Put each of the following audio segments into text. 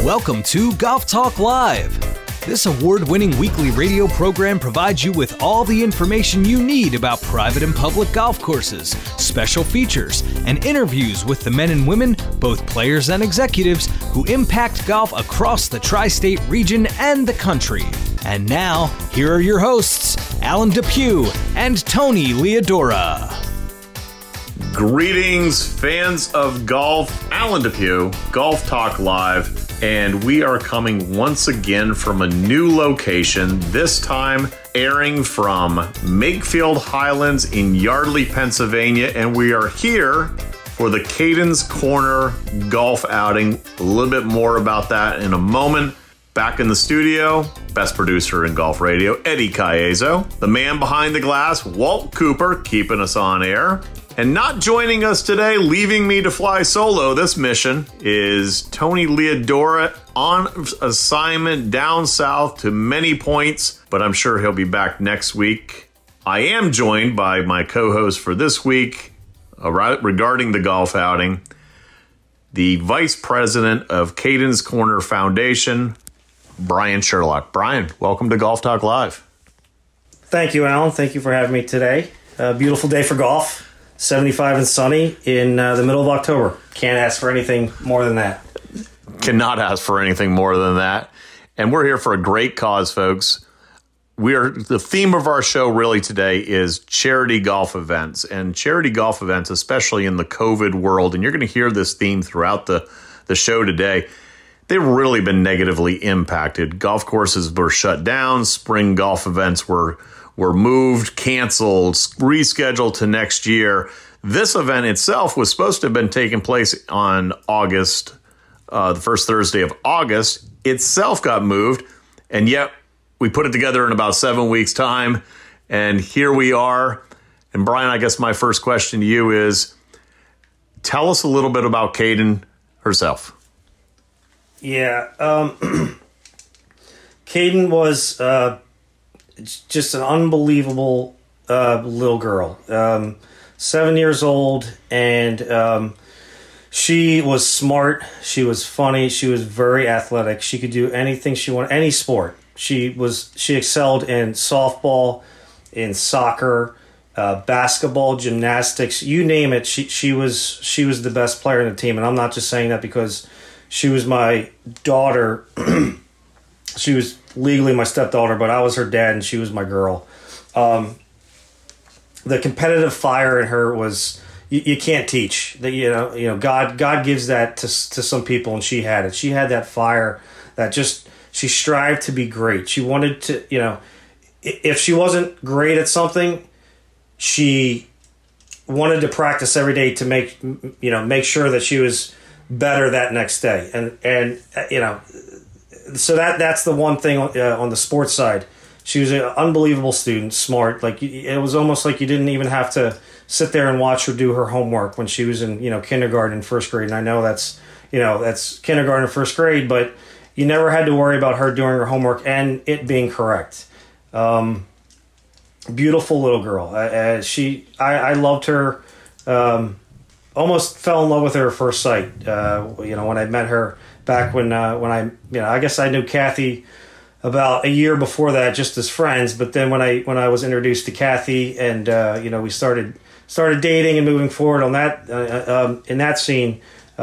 Welcome to Golf Talk Live. This award-winning weekly radio program provides you with all the information you need about private and public golf courses, special features, and interviews with the men and women, both players and executives, who impact golf across the tri-state region and the country. And now, here are your hosts, Alan Depew and Tony Leodora. Greetings, fans of golf. Alan Depew, Golf Talk Live. And we are coming once again from a new location, this time airing from Makefield Highlands in Yardley, Pennsylvania. And we are here for the Caden's Corner golf outing. A little bit more about that in a moment. Back in the studio, best producer in golf radio, Eddie Caiazo. The man behind the glass, Walt Cooper, keeping us on air. And not joining us today, leaving me to fly solo this mission, is Tony Leodora on assignment down south to many points, but I'm sure he'll be back next week. I am joined by my co-host for this week regarding the golf outing, the Vice President of Caden's Corner Foundation, Brian Sherlock. Brian, welcome to Golf Talk Live. Thank you, Alan. Thank you for having me today. A beautiful day for golf. 75 and sunny in the middle of October. Can't ask for anything more than that. Cannot ask for anything more than that. And we're here for a great cause, folks. The theme of our show really today is charity golf events. And charity golf events, especially in the COVID world, and you're going to hear this theme throughout the show today, they've really been negatively impacted. Golf courses were shut down. Spring golf events were moved, canceled, rescheduled to next year. This event itself was supposed to have been taking place on August, the first Thursday of August. Itself got moved, and yet we put it together in about 7 weeks' time, and here we are. And Brian, I guess my first question to you is, tell us a little bit about Caden herself. Yeah, Caden was just an unbelievable little girl. 7 years old, and she was smart. She was funny. She was very athletic. She could do anything she wanted, any sport. She excelled in softball, in soccer, basketball, gymnastics, you name it. She was the best player in the team, and I'm not just saying that because she was my daughter. She was legally my stepdaughter, but I was her dad and she was my girl. The competitive fire in her was you can't teach. God gives that to some people, and she had it. She had that fire that she strived to be great. She wanted to, if she wasn't great at something, she wanted to practice every day to make sure that she was better that next day. And so that's the one thing on the sports side. She was an unbelievable student, smart. Like, it was almost like you didn't even have to sit there and watch her do her homework when she was in kindergarten and first grade. And I know that's kindergarten and first grade, but you never had to worry about her doing her homework and it being correct. Beautiful little girl. I loved her. Almost fell in love with her at first sight. When I met her back when I guess I knew Kathy about a year before that, just as friends. But then when I was introduced to Kathy, and we started dating and moving forward on that in that scene,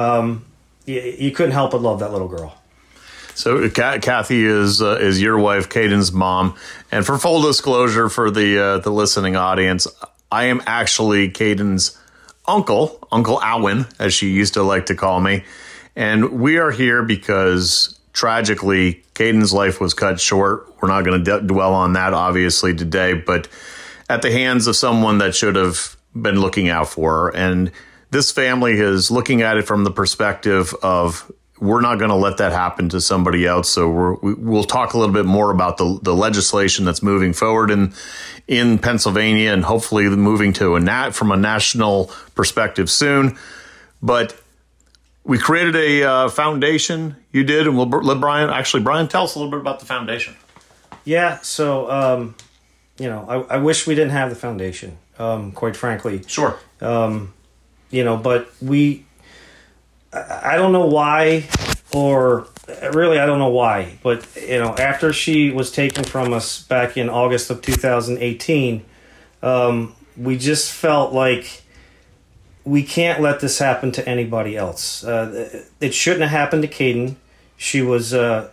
you couldn't help but love that little girl. So Kathy is your wife, Caden's mom, and for full disclosure for the listening audience, I am actually Caden's Uncle Alwyn, as she used to like to call me. And we are here because, tragically, Caden's life was cut short. We're not going to dwell on that, obviously, today, but at the hands of someone that should have been looking out for her. And this family is looking at it from the perspective of, we're not going to let that happen to somebody else. So we'll talk a little bit more about the legislation that's moving forward in Pennsylvania, and hopefully moving to from a national perspective soon. But we created a foundation. You did, and we'll let Brian. Actually, Brian, tell us a little bit about the foundation. Yeah. So I wish we didn't have the foundation. Quite frankly. Sure. But I don't know why or really, I don't know why, but after she was taken from us back in August of 2018, we just felt like we can't let this happen to anybody else. It shouldn't have happened to Caden. She was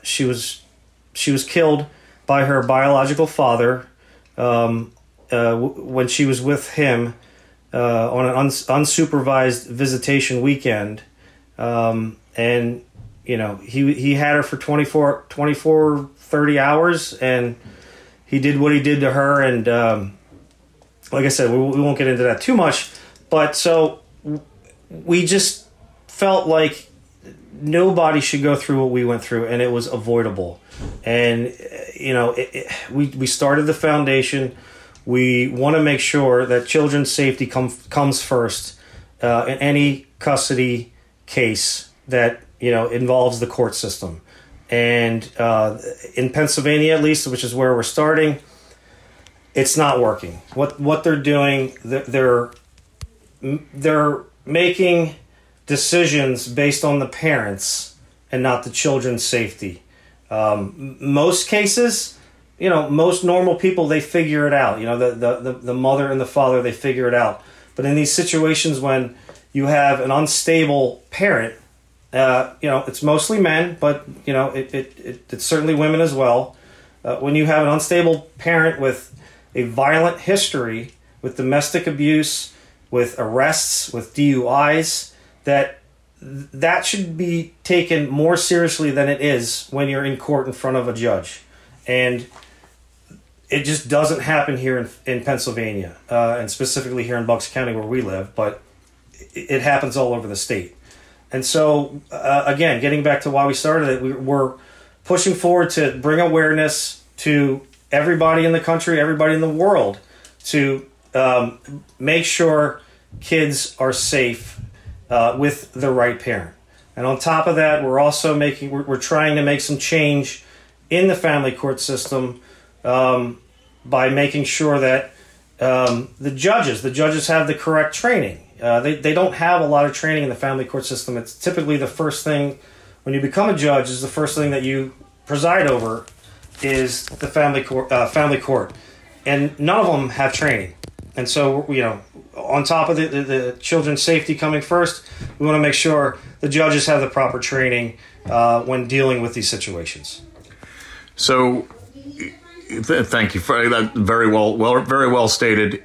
killed by her biological father when she was with him on an unsupervised visitation weekend, and he had her for 30 hours, and he did what he did to her, and like I said, we won't get into that too much, but so we just felt like nobody should go through what we went through, and it was avoidable. And we started the foundation. We want to make sure that children's safety comes first in any custody case that involves the court system. And in Pennsylvania, at least, which is where we're starting, it's not working. What they're doing, they're making decisions based on the parents and not the children's safety. Most cases, most normal people, they figure it out. The mother and the father, they figure it out. But in these situations when you have an unstable parent, it's mostly men, but it's certainly women as well. When you have an unstable parent with a violent history, with domestic abuse, with arrests, with DUIs, that should be taken more seriously than it is when you're in court in front of a judge. And it just doesn't happen here in Pennsylvania, and specifically here in Bucks County where we live, but it happens all over the state. And so, again, getting back to why we started it, we're pushing forward to bring awareness to everybody in the country, everybody in the world, to make sure kids are safe with the right parent. And on top of that, we're also we're trying to make some change in the family court system by making sure that the judges have the correct training. They don't have a lot of training in the family court system. It's typically the first thing when you become a judge is the first thing that you preside over is the family court, and none of them have training. And so, on top of the children's safety coming first, we want to make sure the judges have the proper training when dealing with these situations. So, thank you for that. Very well stated.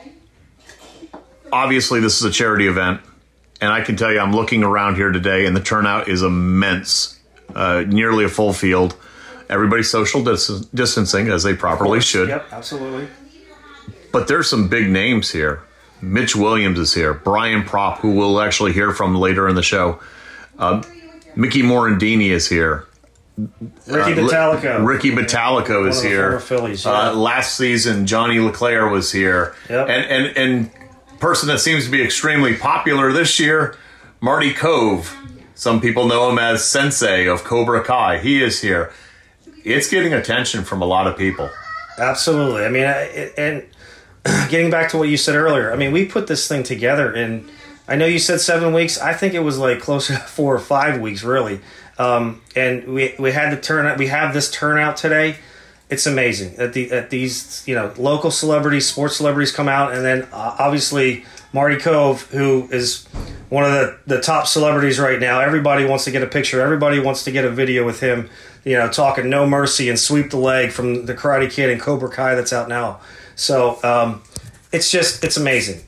Obviously, this is a charity event, and I can tell you, I'm looking around here today, and the turnout is immense. Nearly a full field. Everybody's social distancing as they properly should. Yep, absolutely. But there's some big names here. Mitch Williams is here. Brian Propp, who we'll actually hear from later in the show. Mickey Morandini is here. Ricky Batalico. Ricky Batalico is here. Phillies, yeah. Last season, Johnny LeClaire was here. Yep. And person that seems to be extremely popular this year, Marty Kove. Some people know him as Sensei of Cobra Kai. He is here. It's getting attention from a lot of people. Absolutely. I mean, and getting back to what you said earlier, I mean, we put this thing together in, I know you said 7 weeks. I think it was like closer to 4 or 5 weeks, really. And we had the turnout. We have this turnout today. It's amazing that these local celebrities, sports celebrities come out, and then obviously Marty Kove, who is one of the top celebrities right now. Everybody wants to get a picture. Everybody wants to get a video with him, talking no mercy and sweep the leg from the Karate Kid and Cobra Kai that's out now. So it's amazing.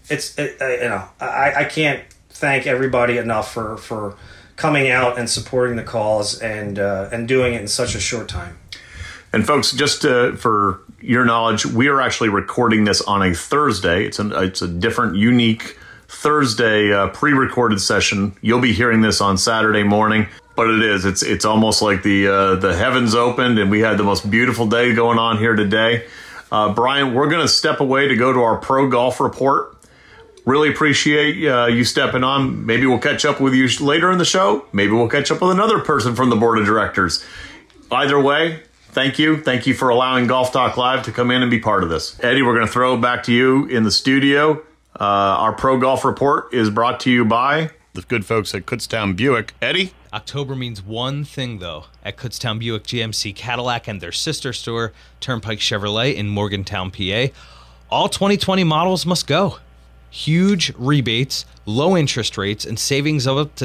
I can't thank everybody enough for coming out and supporting the cause and doing it in such a short time. And folks, just for your knowledge, we are actually recording this on a Thursday. It's a different, unique Thursday pre-recorded session. You'll be hearing this on Saturday morning, but it's almost like the heavens opened and we had the most beautiful day going on here today. Brian, we're going to step away to go to our pro golf report. Really appreciate you stepping on. Maybe we'll catch up with you later in the show. Maybe we'll catch up with another person from the board of directors. Either way, thank you. Thank you for allowing Golf Talk Live to come in and be part of this. Eddie, we're going to throw it back to you in the studio. Our Pro Golf Report is brought to you by the good folks at Kutztown Buick. Eddie? October means one thing, though. At Kutztown Buick GMC Cadillac and their sister store, Turnpike Chevrolet in Morgantown, PA, all 2020 models must go. Huge rebates, low interest rates, and savings of up to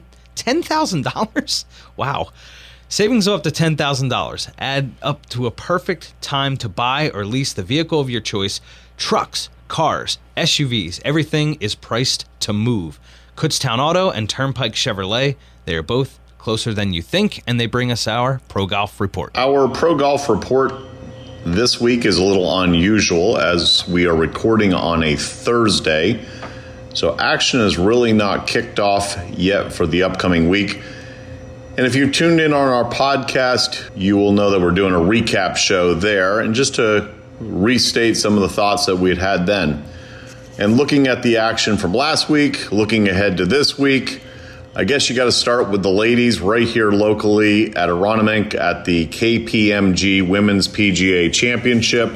$10,000? Wow. Savings of up to $10,000 add up to a perfect time to buy or lease the vehicle of your choice. Trucks, cars, SUVs, everything is priced to move. Kutztown Auto and Turnpike Chevrolet, they are both closer than you think, and they bring us our Pro Golf Report. Our Pro Golf Report this week is a little unusual as we are recording on a Thursday. So action is really not kicked off yet for the upcoming week. And if you tuned in on our podcast, you will know that we're doing a recap show there. And just to restate some of the thoughts that we had then. And looking at the action from last week, looking ahead to this week, I guess you got to start with the ladies right here locally at Aronimink at the KPMG Women's PGA Championship,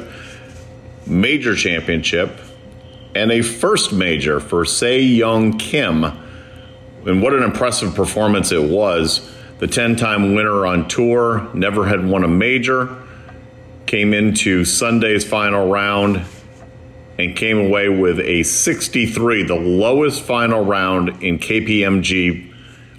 Major Championship, and a first major for Se-Young Kim. And what an impressive performance it was. The 10-time winner on tour, never had won a major, came into Sunday's final round and came away with a 63, the lowest final round in KPMG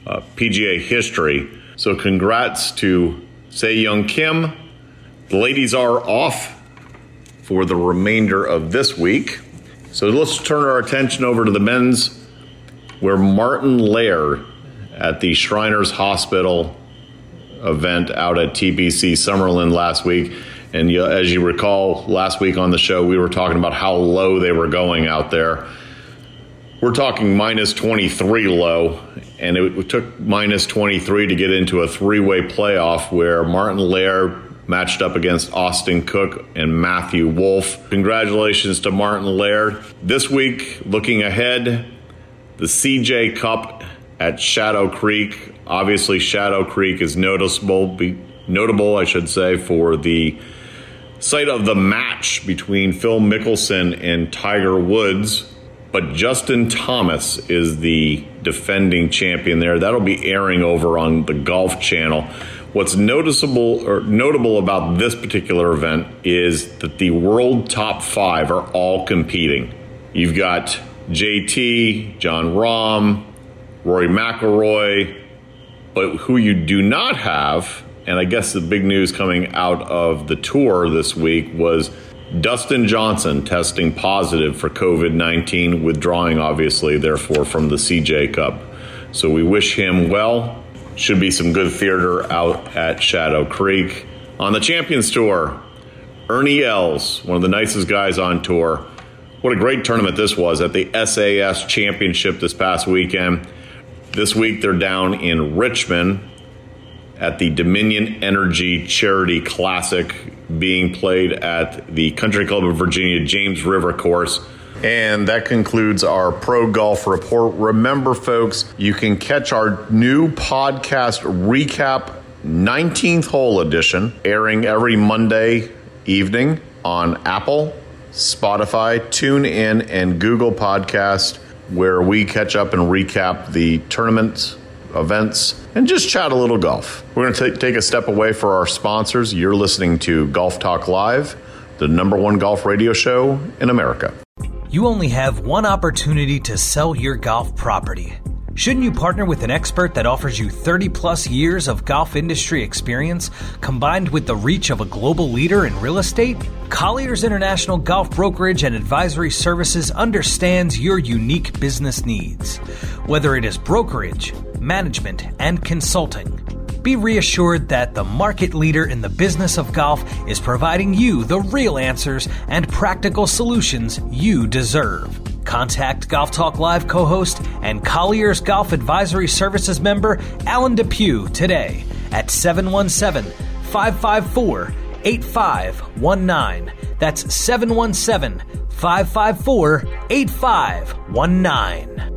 PGA history. So congrats to Se-Young Kim. The ladies are off for the remainder of this week. So let's turn our attention over to the men's, where Martin Laird at the Shriners Hospital event out at TPC Summerlin last week. And as you recall, last week on the show, we were talking about how low they were going out there. We're talking minus 23 low, and it took minus 23 to get into a three-way playoff where Martin Laird matched up against Austin Cook and Matthew Wolf. Congratulations to Martin Laird. This week, looking ahead, the CJ Cup at Shadow Creek. Obviously, Shadow Creek is notable, for the site of the match between Phil Mickelson and Tiger Woods. But Justin Thomas is the defending champion there. That'll be airing over on the Golf Channel. What's notable about this particular event is that the world top 5 are all competing. You've got JT, Jon Rahm, Rory McIlroy, but who you do not have, and I guess the big news coming out of the tour this week was Dustin Johnson testing positive for COVID-19, withdrawing obviously, therefore, from the CJ Cup. So we wish him well. Should be some good theater out at Shadow Creek. On the Champions Tour, Ernie Els, one of the nicest guys on tour. What a great tournament this was at the SAS Championship this past weekend. This week they're down in Richmond at the Dominion Energy Charity Classic being played at the Country Club of Virginia James River Course. And that concludes our Pro Golf Report. Remember, folks, you can catch our new podcast recap 19th hole edition airing every Monday evening on Apple, Spotify, TuneIn, and Google Podcast, where we catch up and recap the tournament events and just chat a little golf. We're going to take a step away for our sponsors. You're listening to Golf Talk Live, the #1 golf radio show in America. You only have one opportunity to sell your golf property. Shouldn't you partner with an expert that offers you 30-plus years of golf industry experience, combined with the reach of a global leader in real estate? Colliers International Golf Brokerage and Advisory Services understands your unique business needs. Whether it is brokerage, management, and consulting, be reassured that the market leader in the business of golf is providing you the real answers and practical solutions you deserve. Contact Golf Talk Live co-host and Colliers Golf Advisory Services member Alan Depew today at 717-554-8519. That's 717-554-8519.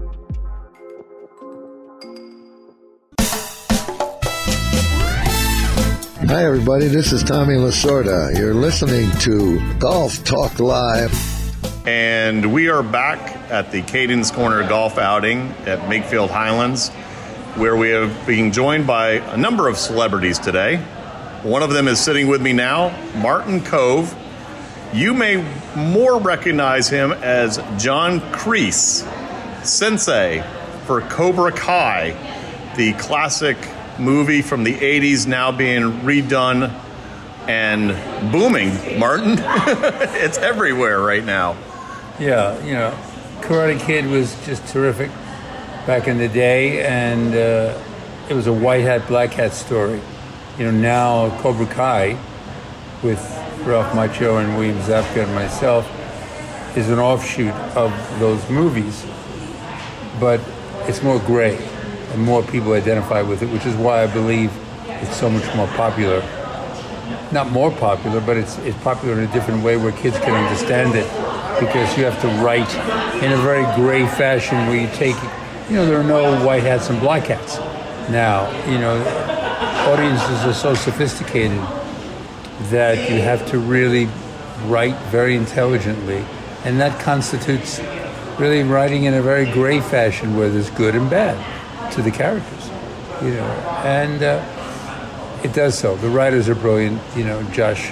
Hi, everybody. This is Tommy Lasorda. You're listening to Golf Talk Live. And we are back at the Caden's Corner golf outing at Makefield Highlands, where we are being joined by a number of celebrities today. One of them is sitting with me now, Martin Kove. You may more recognize him as John Kreese, Sensei for Cobra Kai, the classic movie from the 80s now being redone and booming. Martin, it's everywhere right now. Yeah, Karate Kid was just terrific back in the day, and it was a white hat, black hat story. Now Cobra Kai with Ralph Macchio and William Zabka and myself is an offshoot of those movies, but it's more gray and more people identify with it, which is why I believe it's so much more popular. Not more popular, but it's popular in a different way where kids can understand it, because you have to write in a very gray fashion where you take, there are no white hats and black hats now. Audiences are so sophisticated that you have to really write very intelligently, and that constitutes really writing in a very gray fashion where there's good and bad to the characters, and it does so. The writers are brilliant, Josh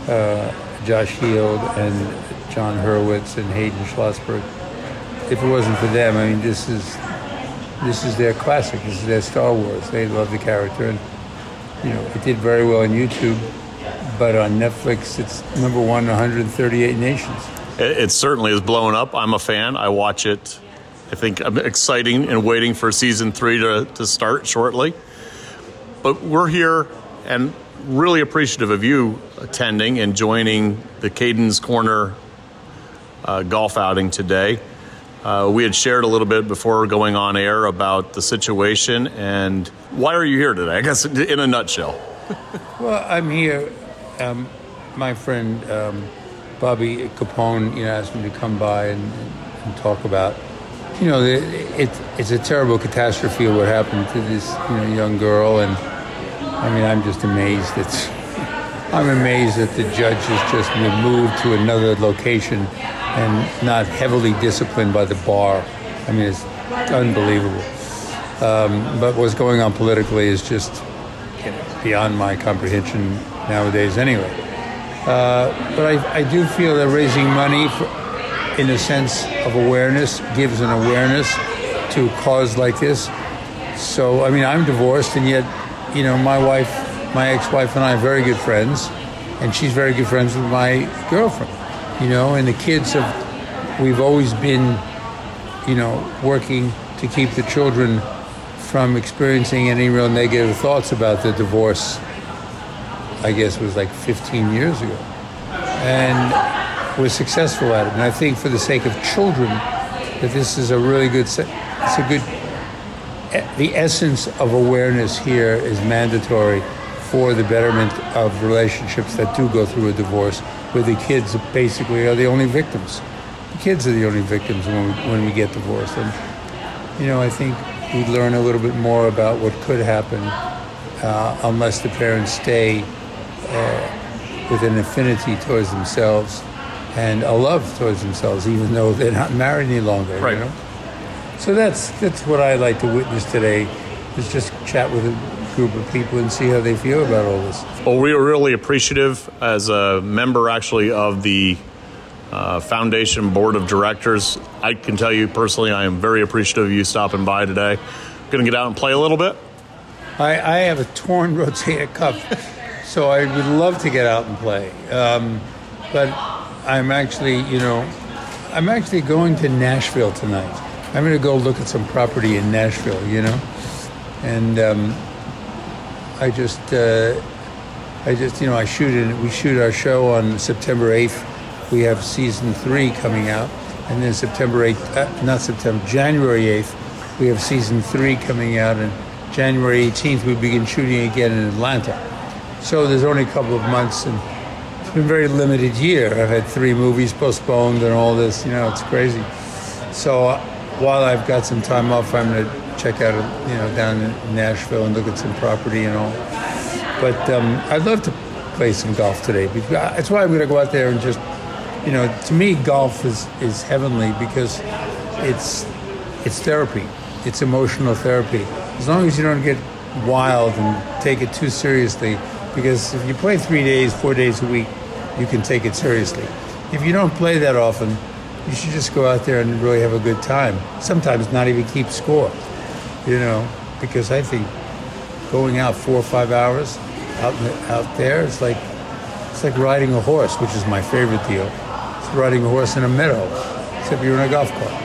Heald and John Hurwitz and Hayden Schlossberg. If it wasn't for them, this is their classic. This is their Star Wars. They love the character, and it did very well on YouTube, but on Netflix, it's number one in 138 nations. It certainly is blowing up. I'm a fan. I watch it. I think I'm exciting and waiting for season 3 to start shortly. But we're here and really appreciative of you attending and joining the Caden's Corner golf outing today. We had shared a little bit before going on air about the situation, and why are you here today? I guess in a nutshell. Well, I'm here. My friend Bobby Capone, asked me to come by and talk about. It's a terrible catastrophe what happened to this young girl, and I'm just amazed. I'm amazed that the judge has just been moved to another location and not heavily disciplined by the bar. It's unbelievable. But what's going on politically is just beyond my comprehension nowadays anyway. But I do feel that raising money in a sense of awareness gives an awareness to a cause like this. So, I'm divorced, and yet, my ex-wife and I are very good friends, and she's very good friends with my girlfriend. And the kids we've always been, working to keep the children from experiencing any real negative thoughts about the divorce. I guess it was like 15 years ago. And we're successful at it. And I think for the sake of children, that this is a really good, the essence of awareness here is mandatory for the betterment of relationships that do go through a divorce, where the kids basically are the only victims. The kids are the only victims when we get divorced. And, I think we learn a little bit more about what could happen unless the parents stay with an affinity towards themselves and a love towards themselves, even though they're not married any longer. Right. So that's what I like to witness today, is just chat with a group of people and see how they feel about all this. Well, we are really appreciative as a member, actually, of the Foundation Board of Directors. I can tell you personally, I am very appreciative of you stopping by today. Going to get out and play a little bit? I have a torn rotator cuff, so I would love to get out and play. But I'm actually going to Nashville tonight. I'm going to go look at some property in Nashville, and we shoot our show on September 8th. We have season 3 coming out, and then January 8th, we have season 3 coming out, and January 18th we begin shooting again in Atlanta. So there's only a couple of months, and it's been a very limited year. I've had 3 movies postponed and all this, it's crazy. So while I've got some time off, I'm going to check out, down in Nashville and look at some property and all. But I'd love to play some golf today. That's why I'm going to go out there and just, to me, golf is heavenly, because it's therapy. It's emotional therapy. As long as you don't get wild and take it too seriously, because if you play 3 days, 4 days a week, you can take it seriously. If you don't play that often, you should just go out there and really have a good time. Sometimes not even keep score, because I think going out 4 or 5 hours out there, it's like riding a horse, which is my favorite deal. It's riding a horse in a meadow, except you're in a golf cart.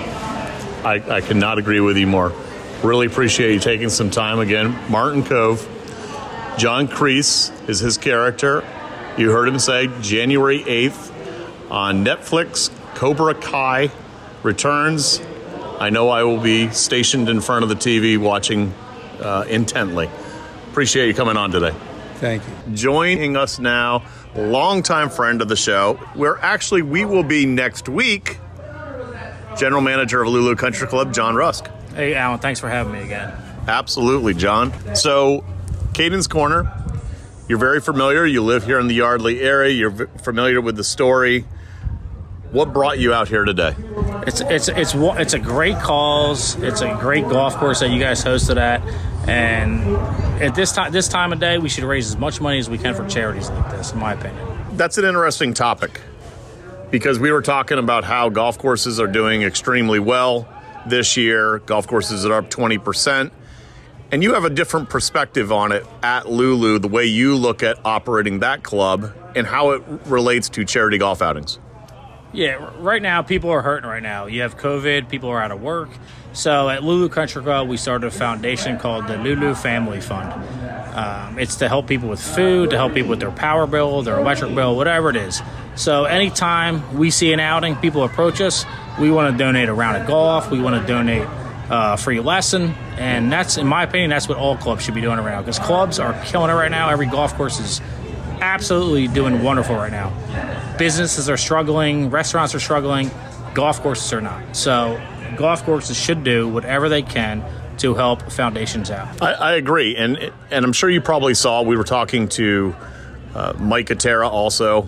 I cannot agree with you more. Really appreciate you taking some time again. Martin Kove, John Kreese is his character. You heard him say January 8th on Netflix, Cobra Kai returns. I know I will be stationed in front of the TV watching intently. Appreciate you coming on today. Thank you. Joining us now, longtime friend of the show, we will be next week, General Manager of Lulu Country Club, John Rusk. Hey, Alan, thanks for having me again. Absolutely, John. So, Caden's Corner, you're very familiar. You live here in the Yardley area. You're familiar with the story. What brought you out here today? It's a great cause. It's a great golf course that you guys hosted at, and at this time of day, we should raise as much money as we can for charities like this, in my opinion. That's an interesting topic, because we were talking about how golf courses are doing extremely well this year. Golf courses are up 20%. And you have a different perspective on it at Lulu, the way you look at operating that club and how it relates to charity golf outings. Yeah, right now, people are hurting right now. You have COVID, people are out of work. So at Lulu Country Club, we started a foundation called the Lulu Family Fund. It's to help people with food, to help people with their power bill, their electric bill, whatever it is. So anytime we see an outing, people approach us, we want to donate a round of golf, we want to donate a free lesson, and that's, in my opinion, that's what all clubs should be doing right now, because clubs are killing it right now. Every golf course is absolutely doing wonderful right now. Businesses are struggling, restaurants are struggling, golf courses are not. So golf courses should do whatever they can to help foundations out. I agree, and I'm sure you probably saw, we were talking to Mike Katera also.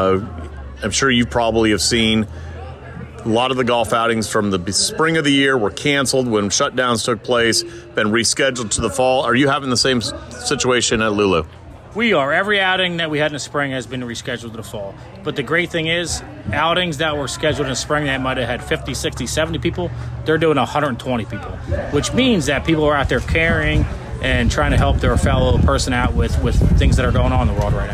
I'm sure you probably have seen a lot of the golf outings from the spring of the year were canceled when shutdowns took place, been rescheduled to the fall. Are you having the same situation at Lulu? We are. Every outing that we had in the spring has been rescheduled to the fall. But the great thing is, outings that were scheduled in the spring that might have had 50, 60, 70 people, they're doing 120 people, which means that people are out there caring and trying to help their fellow person out with things that are going on in the world right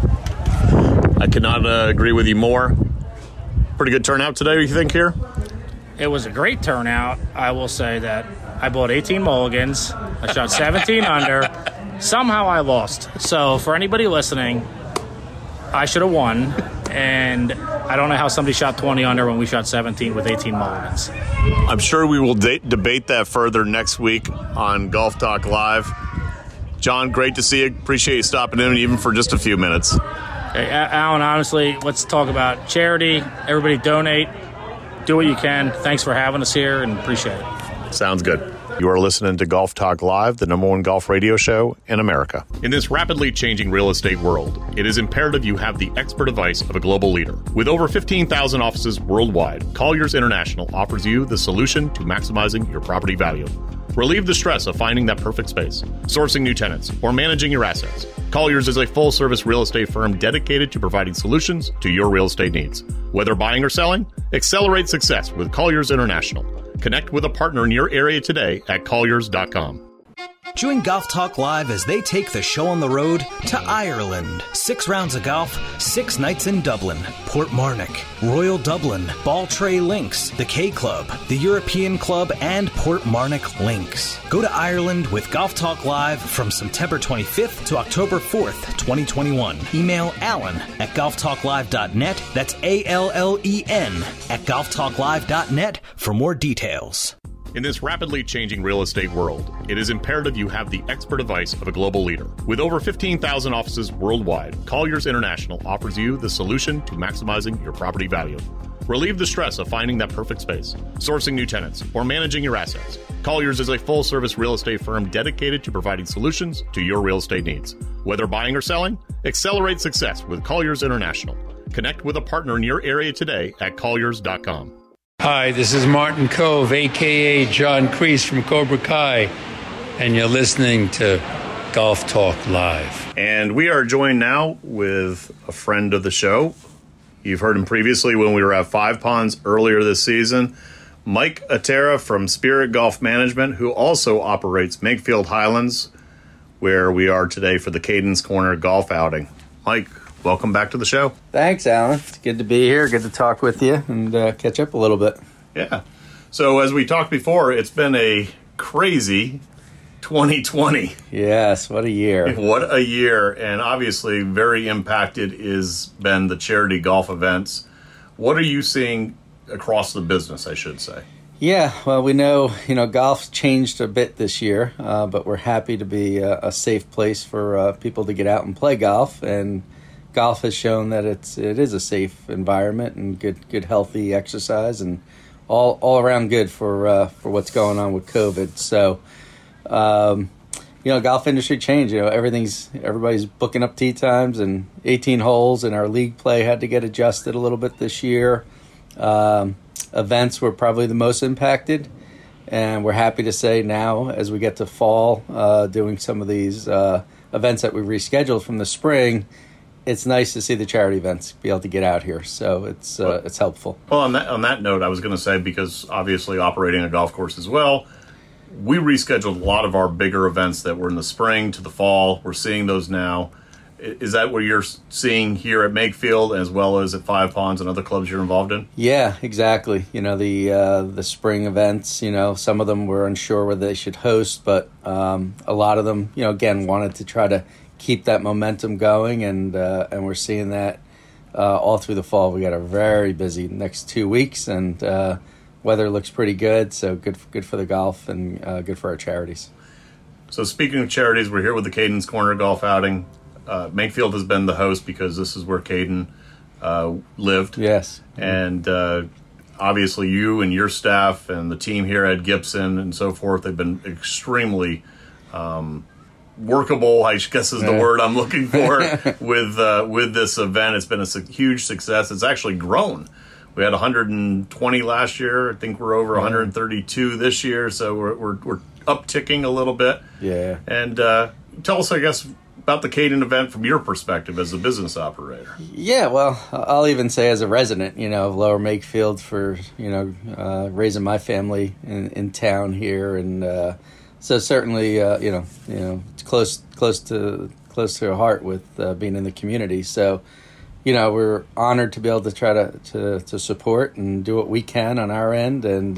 now. I cannot agree with you more. Pretty good turnout today, you think, here? It was a great turnout. I will say that I bought 18 mulligans. I shot 17 under. Somehow I lost. So for anybody listening, I should have won. And I don't know how somebody shot 20 under when we shot 17 with 18 mulligans. I'm sure we will debate that further next week on Golf Talk Live. John, great to see you. Appreciate you stopping in even for just a few minutes. Hey, Alan, honestly, let's talk about charity. Everybody donate. Do what you can. Thanks for having us here, and appreciate it. Sounds good. You are listening to Golf Talk Live, the #1 golf radio show in America. In this rapidly changing real estate world, it is imperative you have the expert advice of a global leader. With over 15,000 offices worldwide, Colliers International offers you the solution to maximizing your property value. Relieve the stress of finding that perfect space, sourcing new tenants, or managing your assets. Colliers is a full-service real estate firm dedicated to providing solutions to your real estate needs. Whether buying or selling, accelerate success with Colliers International. Connect with a partner in your area today at Colliers.com. Join Golf Talk Live as they take the show on the road to Ireland. 6 rounds of golf, 6 nights in Dublin, Portmarnock, Royal Dublin, Baltray Links, the K Club, the European Club, and Portmarnock Links. Go to Ireland with Golf Talk Live from September 25th to October 4th, 2021. Email Alan at golftalklive.net. That's ALLEN at golftalklive.net for more details. In this rapidly changing real estate world, it is imperative you have the expert advice of a global leader. With over 15,000 offices worldwide, Colliers International offers you the solution to maximizing your property value. Relieve the stress of finding that perfect space, sourcing new tenants, or managing your assets. Colliers is a full-service real estate firm dedicated to providing solutions to your real estate needs. Whether buying or selling, accelerate success with Colliers International. Connect with a partner in your area today at Colliers.com. Hi, this is Martin Cove, a.k.a. John Kreese from Cobra Kai, and you're listening to Golf Talk Live. And we are joined now with a friend of the show. You've heard him previously when we were at Five Ponds earlier this season. Mike Atera from Spirit Golf Management, who also operates Makefield Highlands, where we are today for the Cadence Corner golf outing. Mike, welcome back to the show. Thanks, Alan. It's good to be here. Good to talk with you and catch up a little bit. Yeah. So as we talked before, it's been a crazy 2020. Yes, what a year. What a year. And obviously very impacted has been the charity golf events. What are you seeing across the business, I should say? Yeah, well, we know, golf's changed a bit this year, but we're happy to be a safe place for people to get out and play golf. And golf has shown that it is a safe environment and good healthy exercise and all around good for what's going on with COVID. So, golf industry changed. Everybody's booking up tee times and 18 holes, and our league play had to get adjusted a little bit this year. Events were probably the most impacted, and we're happy to say now, as we get to fall, doing some of these events that we rescheduled from the spring, it's nice to see the charity events be able to get out here. So it's helpful. Well, on that note, I was going to say, because obviously operating a golf course as well, we rescheduled a lot of our bigger events that were in the spring to the fall. We're seeing those now. Is that what you're seeing here at Makefield as well as at Five Ponds and other clubs you're involved in? Yeah, exactly. The spring events, some of them were unsure whether they should host, but a lot of them, again, wanted to try to keep that momentum going, and we're seeing that all through the fall. We got a very busy next 2 weeks, and weather looks pretty good, so good for the golf and good for our charities. So speaking of charities, we're here with the Cadence Corner Golf Outing. Makefield has been the host because this is where Caden lived. Yes. And obviously you and your staff and the team here at Gibson and so forth, they've been extremely workable, I guess is the word I'm looking for, with this event. It's been a huge success. It's actually grown. We had 120 last year. I think we're over 132 this year, so we're upticking a little bit. Yeah. And tell us, I guess, about the Caden event from your perspective as a business operator. Yeah, well, I'll even say as a resident, of Lower Makefield for, raising my family in town here. And so certainly, it's close to heart with being in the community. So, we're honored to be able to try to support and do what we can on our end. And,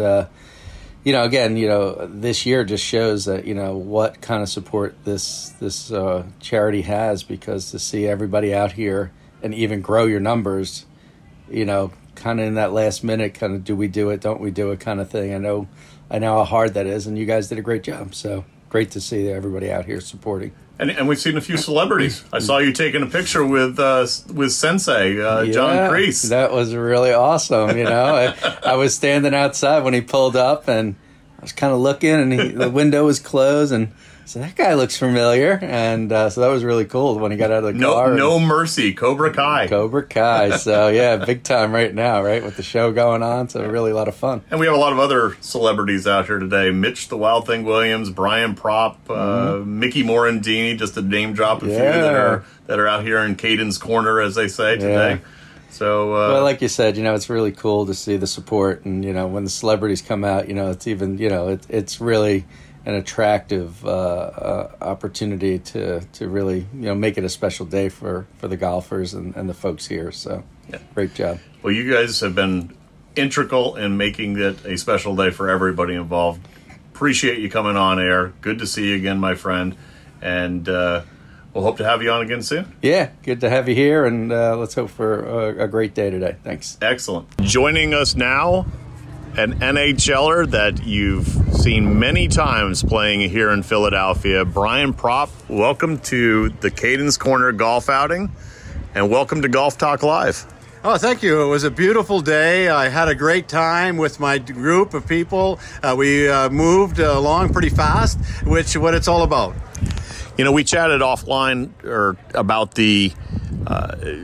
again, this year just shows that, what kind of support this charity has, because to see everybody out here and even grow your numbers, kind of in that last minute, kind of do we do it, don't we do it kind of thing. I know how hard that is, and you guys did a great job. So great to see everybody out here supporting. And we've seen a few celebrities. I saw you taking a picture with Sensei, John Kreese. That was really awesome. I was standing outside when he pulled up, and I was kind of looking, and the window was closed, and so that guy looks familiar. And so that was really cool when he got out of the car. No mercy, Cobra Kai. Cobra Kai. So, yeah, big time right now, right, with the show going on. So really a lot of fun. And we have a lot of other celebrities out here today. Mitch the Wild Thing Williams, Brian Propp, Mickey Morandini, just to name drop a few that are out here in Caden's Corner, as they say today. Yeah. So, well, like you said, it's really cool to see the support, and when the celebrities come out, it's even, it's really an attractive opportunity to really make it a special day for the golfers and the folks here. So, great job. Well, you guys have been integral in making it a special day for everybody involved. Appreciate you coming on air. Good to see you again, my friend, and we'll hope to have you on again soon. Yeah, good to have you here, and let's hope for a great day today. Thanks. Excellent. Joining us now, an NHLer that you've seen many times playing here in Philadelphia, Brian Propp. Welcome to the Cadence Corner Golf Outing, and welcome to Golf Talk Live. Oh, thank you. It was a beautiful day. I had a great time with my group of people. We moved along pretty fast, which is what it's all about. We chatted offline about the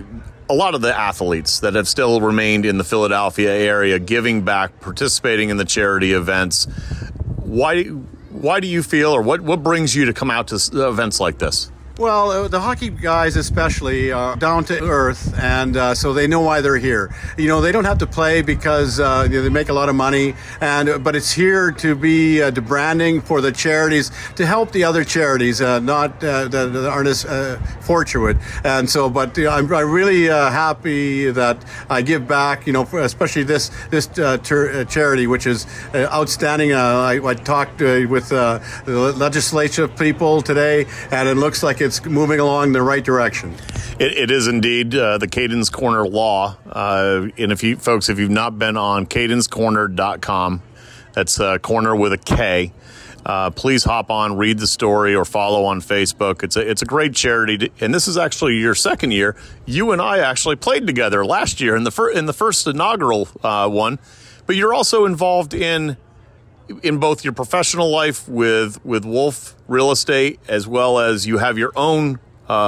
a lot of the athletes that have still remained in the Philadelphia area, giving back, participating in the charity events. Why do you feel, or what brings you to come out to events like this? Well, the hockey guys especially are down to earth, and so they know why they're here. You know, they don't have to play because they make a lot of money, but it's here to be the branding for the charities, to help the other charities, not that aren't as fortunate. And so, but I'm really happy that I give back. You know, especially this charity, which is outstanding. I talked with the legislative people today, and it looks like it's moving along the right direction. It is indeed the Caden's Corner Law. And if you've not been on cadenscorner.com, that's corner with a K, please hop on, read the story, or follow on Facebook. It's a great charity, and this is actually your second year. You and I actually played together last year in the first inaugural one, but you're also involved in both your professional life with Wolf Real Estate, as well as you have your own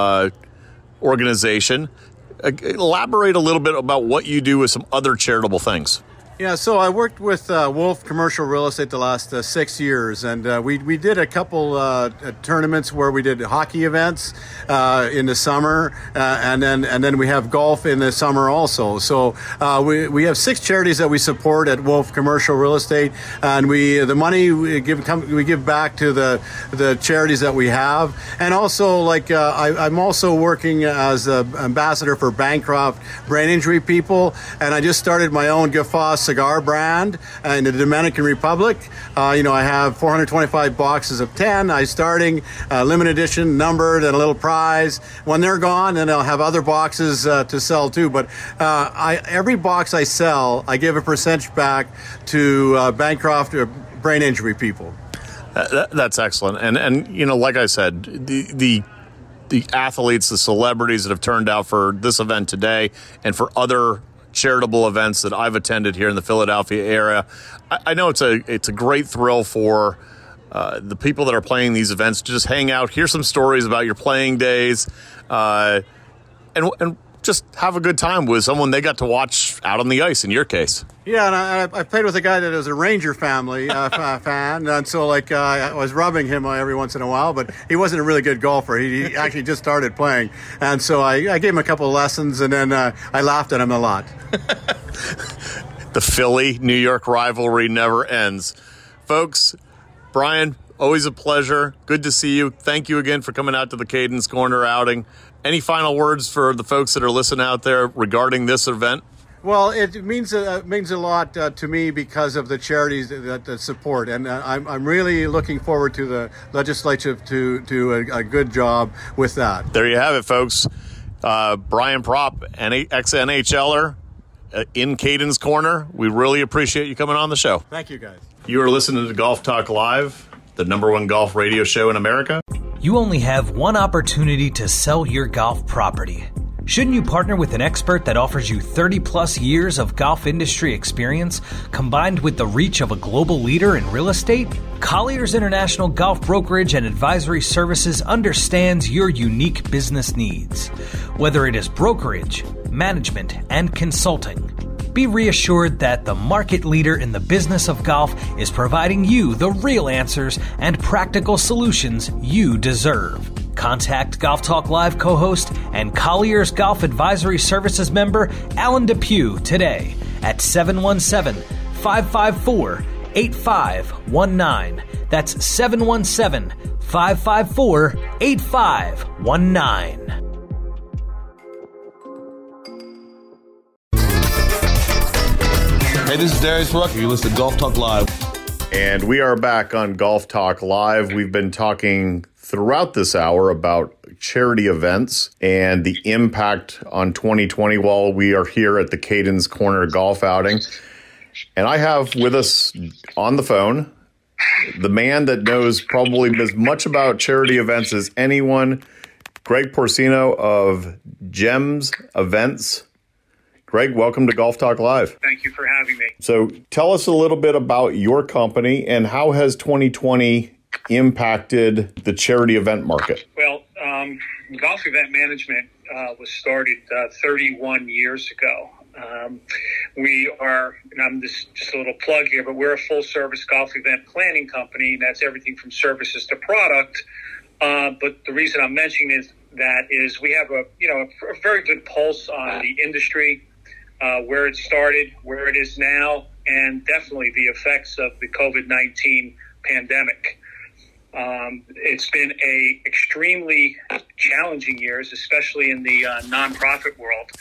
organization. Elaborate a little bit about what you do with some other charitable things. Yeah, so I worked with Wolf Commercial Real Estate the last 6 years, and we did a couple tournaments where we did hockey events in the summer, and then we have golf in the summer also. So we have 6 charities that we support at Wolf Commercial Real Estate, and the money we give back to the charities that we have, and also I'm also working as an ambassador for Bancroft brain injury people, and I just started my own Gaffa cigar brand in the Dominican Republic. I have 425 boxes of 10. I'm starting limited edition, numbered, and a little prize. When they're gone, then I'll have other boxes to sell too. But every box I sell, I give a percentage back to Bancroft brain injury people. That's excellent. And like I said, the athletes, the celebrities that have turned out for this event today and for other charitable events that I've attended here in the Philadelphia area, I know it's a great thrill for the people that are playing these events to just hang out, hear some stories about your playing days, and just have a good time with someone they got to watch out on the ice, in your case. Yeah, and I played with a guy that is a Ranger family fan, and so I was rubbing him every once in a while, but he wasn't a really good golfer. He actually just started playing, and so I gave him a couple of lessons, and then I laughed at him a lot. The Philly-New York rivalry never ends. Folks, Brian, always a pleasure. Good to see you. Thank you again for coming out to the Caden's Corner outing. Any final words for the folks that are listening out there regarding this event? Well, it means a lot to me because of the charities that support, and I'm really looking forward to the legislature to do a good job with that. There you have it, folks. Brian Propp, ex-NHLer, in Caden's Corner. We really appreciate you coming on the show. Thank you, guys. You are listening to Golf Talk Live, the #1 golf radio show in America. You only have one opportunity to sell your golf property. Shouldn't you partner with an expert that offers you 30-plus years of golf industry experience, combined with the reach of a global leader in real estate? Colliers International Golf Brokerage and Advisory Services understands your unique business needs. Whether it is brokerage, management, and consulting, be reassured that the market leader in the business of golf is providing you the real answers and practical solutions you deserve. Contact Golf Talk Live co-host and Colliers Golf Advisory Services member Alan Depew today at 717-554-8519. That's 717-554-8519. Hey, this is Darius Rucker. You listen to Golf Talk Live. And we are back on Golf Talk Live. We've been talking throughout this hour about charity events and the impact on 2020 while we are here at the Caden's Corner golf outing. And I have with us on the phone the man that knows probably as much about charity events as anyone, Greg Porcino of GEMS Events. Greg, welcome to Golf Talk Live. Thank you for having me. So tell us a little bit about your company and how has 2020 impacted the charity event market? Well, Golf event management was started 31 years ago. We are, and I'm just a little plug here, but we're a full-service golf event planning company. That's everything from services to product. But the reason I'm mentioning is we have a very good pulse on the industry, where it started, where it is now, and definitely the effects of the COVID-19 pandemic. It's been a extremely challenging years, especially in the nonprofit world.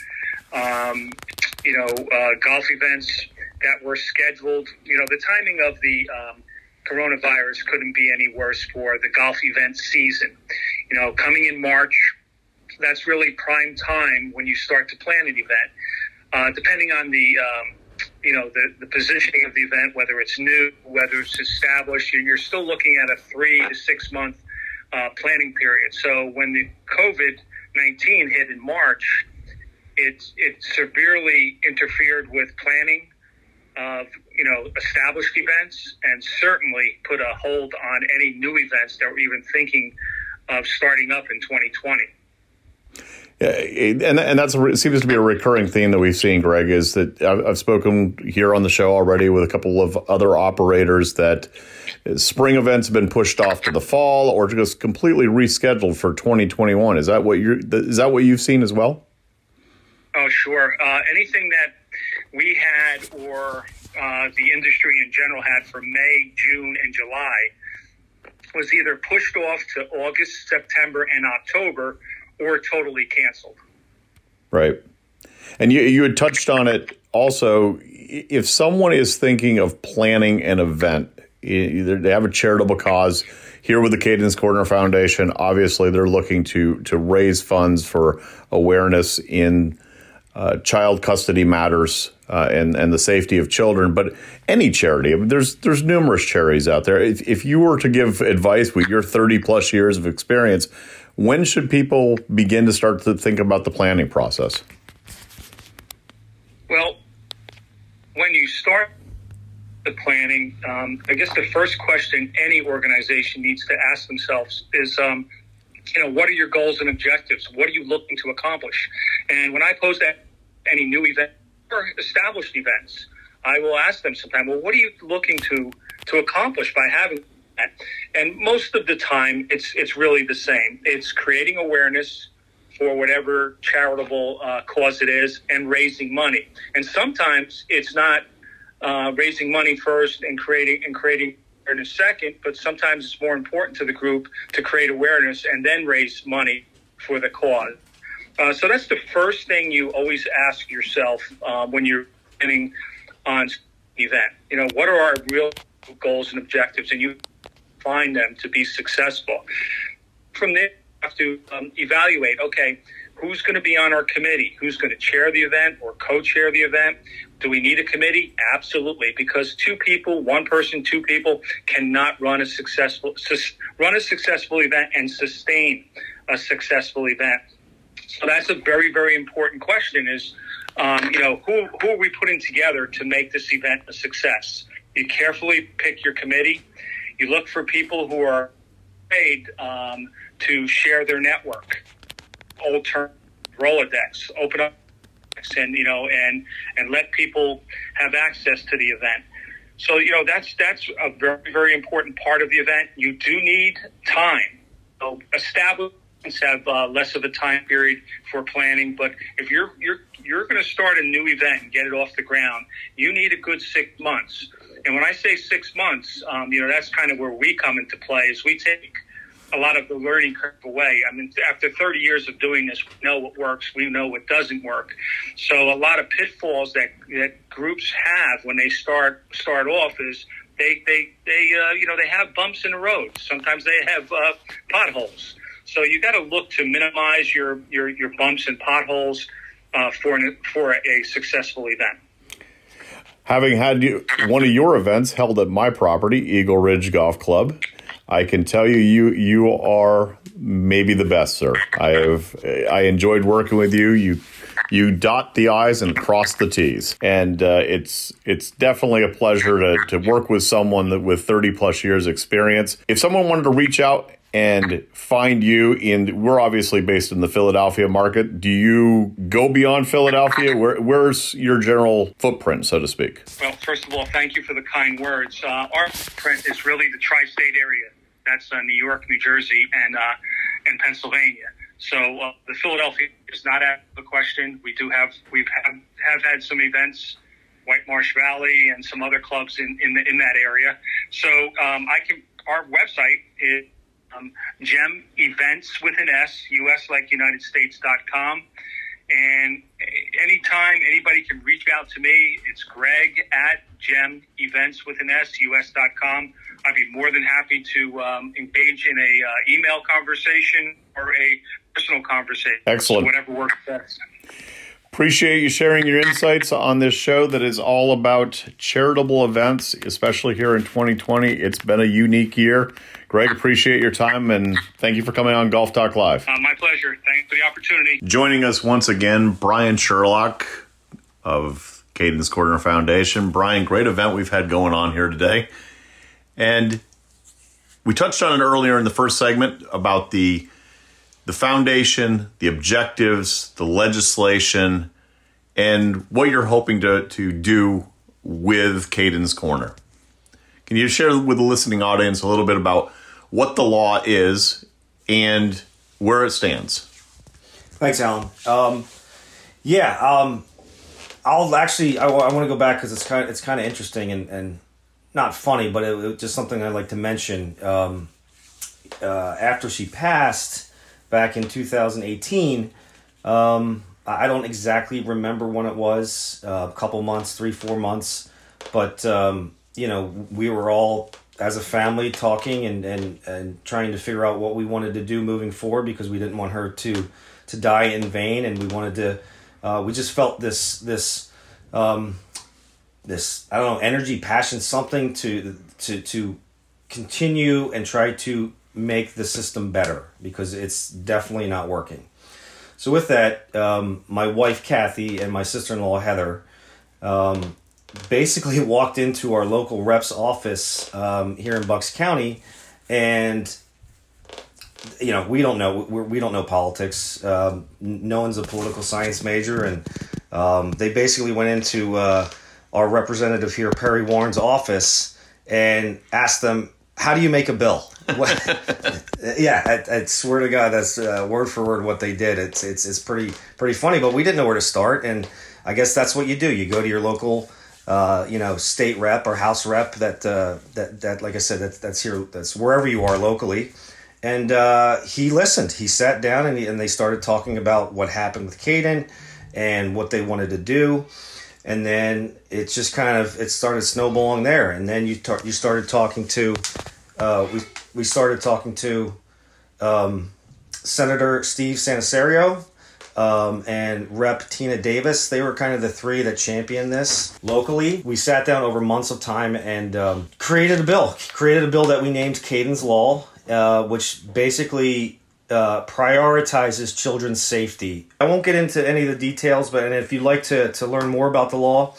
Golf events that were scheduled, the timing of the coronavirus couldn't be any worse for the golf event season. Coming in March, that's really prime time when you start to plan an event. Depending on the positioning of the event, whether it's new, whether it's established, you're still looking at a 3 to 6 month planning period. So when the COVID-19 hit in March, it severely interfered with planning of established events, and certainly put a hold on any new events that were even thinking of starting up in 2020. Yeah, and that seems to be a recurring theme that we've seen, Greg, is that I've spoken here on the show already with a couple of other operators that spring events have been pushed off to the fall or just completely rescheduled for 2021. Is that what you've seen as well? Oh, sure. Anything that we had or the industry in general had for May, June, and July was either pushed off to August, September, and October, or totally canceled. Right. And you had touched on it also. If someone is thinking of planning an event, either they have a charitable cause, here with the Cadence Corner Foundation, obviously they're looking to raise funds for awareness in child custody matters and the safety of children. But any charity, I mean, there's numerous charities out there. If you were to give advice with your 30 plus years of experience, when should people begin to start to think about the planning process? Well, when you start the planning, I guess the first question any organization needs to ask themselves is, what are your goals and objectives? What are you looking to accomplish? And when I pose that any new event or established events, I will ask them sometime, well, what are you looking to accomplish by having that? And most of the time, it's really the same. It's creating awareness for whatever charitable cause it is and raising money. And sometimes it's not raising money first and creating awareness second, but sometimes it's more important to the group to create awareness and then raise money for the cause. So that's the first thing you always ask yourself when you're planning on an event. What are our real goals and objectives? And you find them to be successful. From there, you have to evaluate, okay, who's going to be on our committee? Who's going to chair the event or co-chair the event? Do we need a committee? Absolutely, because one person, two people cannot run a successful event and sustain a successful event. So that's a very, very important question is, who are we putting together to make this event a success? You carefully pick your committee. You look for people who are paid to share their network, old term Rolodex, open up and let people have access to the event. So, that's a very, very important part of the event. You do need time. So establishments have less of a time period for planning, but if you're going to start a new event and get it off the ground, you need a good 6 months. And when I say 6 months, that's kind of where we come into play, is we take a lot of the learning curve away. I mean, after 30 years of doing this, we know what works, we know what doesn't work. So a lot of pitfalls that groups have when they start off is they have bumps in the road. Sometimes they have potholes. So you got to look to minimize your bumps and potholes for a successful event. Having had one of your events held at my property, Eagle Ridge Golf Club, I can tell you are maybe the best, sir. I enjoyed working with you. You dot the I's and cross the T's, and it's definitely a pleasure to work with someone with 30 plus years experience. If someone wanted to reach out and find you we're obviously based in the Philadelphia market. Do you go beyond Philadelphia? Where's your general footprint, so to speak? Well, first of all, thank you for the kind words. Our footprint is really the tri-state area. That's New York, New Jersey, and Pennsylvania. So the Philadelphia is not out of the question. We've had some events, White Marsh Valley, and some other clubs in that area. So our website is GEM Events with an S, US like United States.com. And anytime anybody can reach out to me, it's Greg at GEM Events with an S, US.com. I'd be more than happy to engage in a email conversation or a personal conversation. Excellent. So whatever works best. Appreciate you sharing your insights on this show that is all about charitable events, especially here in 2020. It's been a unique year. Greg, appreciate your time, and thank you for coming on Golf Talk Live. My pleasure. Thanks for the opportunity. Joining us once again, Brian Sherlock of Cadence Corner Foundation. Brian, great event we've had going on here today. And we touched on it earlier in the first segment about the foundation, the objectives, the legislation, and what you're hoping to do with Cadence Corner. Can you share with the listening audience a little bit about what the law is and where it stands? Thanks, Alan. I'll actually, I want to go back because it's kind of interesting and not funny, but it just something I'd like to mention. After she passed back in 2018, I don't exactly remember when it was, a couple months, 3-4 months, but we were all as a family talking and trying to figure out what we wanted to do moving forward, because we didn't want her to die in vain, and we wanted to we just felt this I don't know, energy, passion, something to continue and try to make the system better, because it's definitely not working. So with that, my wife Kathy and my sister-in-law Heather basically walked into our local rep's office here in Bucks County, and we don't know politics. No one's a political science major, and they basically went into our representative here, Perry Warren's office, and asked them, "How do you make a bill?" Yeah, I swear to God, that's word for word what they did. It's pretty funny, but we didn't know where to start, and I guess that's what you do. You go to your local, state rep or house rep that like I said, that's here, that's wherever you are locally, and he listened. He sat down and they started talking about what happened with Caden and what they wanted to do. And then it just it started snowballing there. And then you started talking to, we started talking to Senator Steve Sanasario and Rep Tina Davis. They were kind of the three that championed this locally. We sat down over months of time and created a bill that we named Cadence Law, which basically prioritizes children's safety. I won't get into any of the details, but if you'd like to learn more about the law,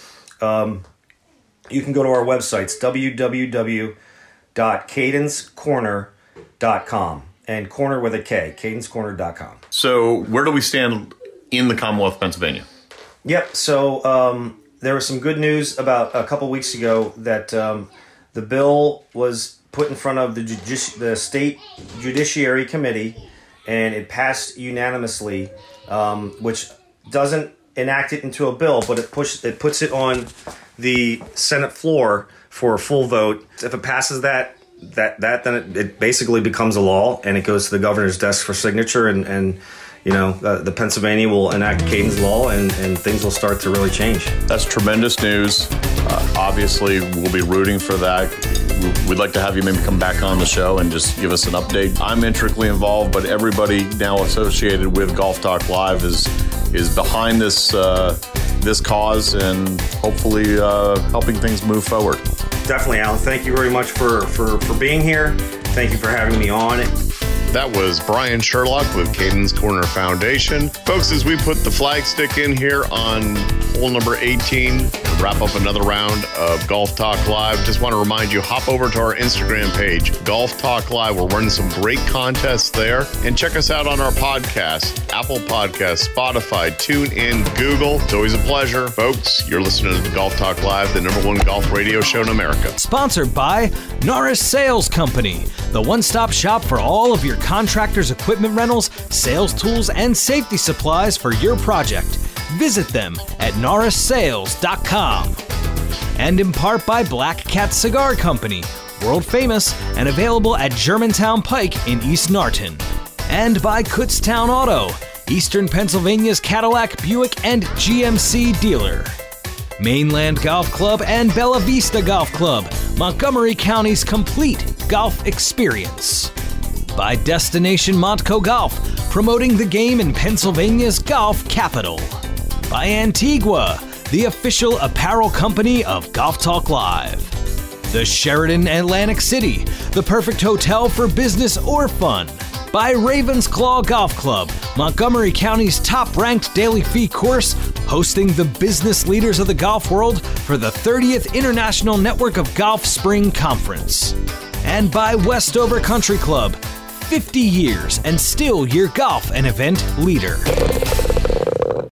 you can go to our websites, www.cadencecorner.com, and corner with a K, cadencecorner.com. So where do we stand in the Commonwealth of Pennsylvania? Yep, so there was some good news about a couple weeks ago that the bill was put in front of the State Judiciary Committee, and it passed unanimously, which doesn't enact it into a bill, but it puts it on the Senate floor for a full vote. If it passes that then it basically becomes a law, and it goes to the governor's desk for signature, and the Pennsylvania will enact Cadence Law, and things will start to really change. That's tremendous news. Obviously, we'll be rooting for that. We'd like to have you maybe come back on the show and just give us an update. I'm intricately involved, but everybody now associated with Golf Talk Live is behind this cause and hopefully helping things move forward. Definitely, Alan. Thank you very much for being here. Thank you for having me on. That was Brian Sherlock with Cadence Corner Foundation. Folks, as we put the flagstick in here on hole number 18, to wrap up another round of Golf Talk Live, just want to remind you, hop over to our Instagram page, Golf Talk Live. We're running some great contests there. And check us out on our podcast, Apple Podcasts, Spotify, TuneIn, Google. It's always a pleasure. Folks, you're listening to the Golf Talk Live, the #1 golf radio show in America. Sponsored by Norris Sales Company, the one-stop shop for all of your contractors' equipment rentals, sales tools, and safety supplies for your project. Visit them at norrissales.com. And in part by Black Cat Cigar Company, world famous and available at Germantown Pike in East Narton. And by Kutztown Auto, Eastern Pennsylvania's Cadillac, Buick, and GMC dealer. Mainland Golf Club and Bella Vista Golf Club, Montgomery County's complete golf experience. By Destination Montco Golf, promoting the game in Pennsylvania's golf capital. By Antigua, the official apparel company of Golf Talk Live. The Sheraton Atlantic City, the perfect hotel for business or fun. By Ravens Claw Golf Club, Montgomery County's top-ranked daily fee course, hosting the business leaders of the golf world for the 30th International Network of Golf Spring Conference. And by Westover Country Club, 50 years and still your golf and event leader.